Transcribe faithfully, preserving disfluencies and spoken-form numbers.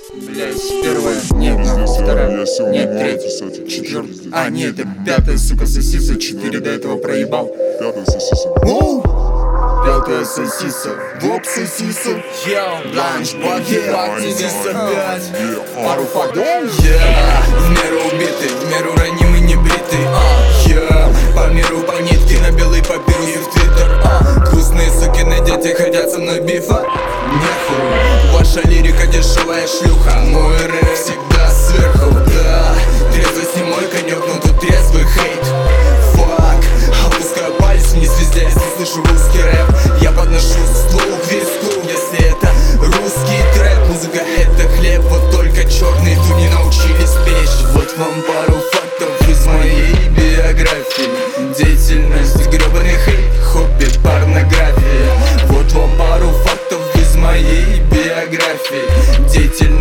Блять, первая, нет, ну, вторая, нет, третья, четвертая, а, нет, это пятая, сука, сосиса, четыре до этого проебал. Пятая сосиса. Оу! Пятая сосиса, воп сосиса, йоу, ланч, баки, сосиса пять, пару фактов. Я в меру убитый, в меру ранимый, не бритый. Я по миру по нитке на белый папирус и в твиттер. Грустные сукины дети хотят со мной бифа. Нехуй, ваша лирика дешевая шлюха. Мой рэп всегда сверху, да. Трезвость не мой конек, но тут трезвый хейт. Фак, опускаю палец вниз везде, если слышу русский рэп. Я подношу стул к виску, если это русский трэп. Музыка это хлеб, вот только черные тут не научились печь. Вот вам пару фактов из моей биографии. Деятельность гребаный хейт, хобби порнография. Вот вам пару фактов из моей биографии. Деятельность